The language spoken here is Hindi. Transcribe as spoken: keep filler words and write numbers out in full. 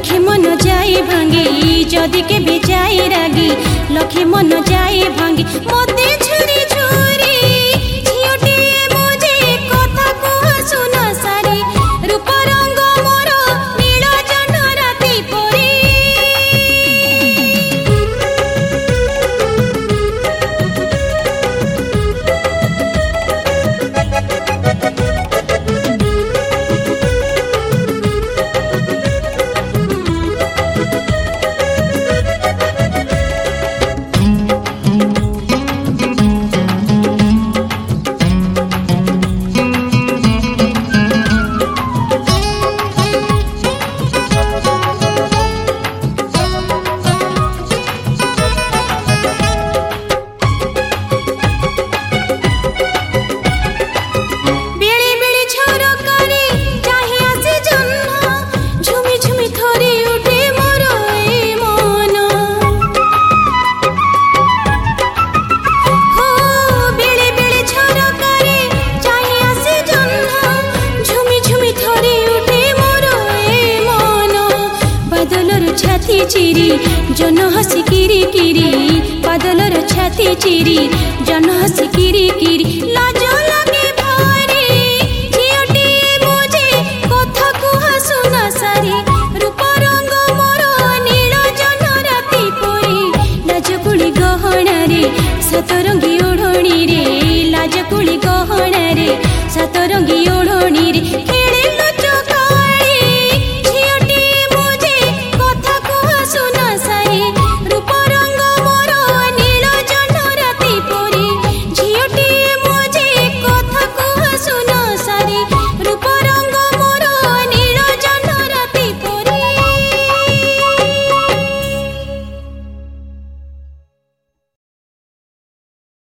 लखे मन जाए भांगी जदि के बेचाई रागी लखे मन जाए भांगी मते छुरी छुरी झियोटे मुझे कथा को सुन सारी रूप रंग मोर नील जन राति परी छाती चिरी जन हसी किरी किरी बादलर छाती चिरी जन हसी किरी किरी लाज लगे भारी झियोटे मुझे कथा कुहा सुन सारी रूप रंग मोर नील जन राति परी लाजकुली गहना रे सतरंगी ओढ़णी रे लाजकुली गहना रे सतरंगी ओढ़णी रे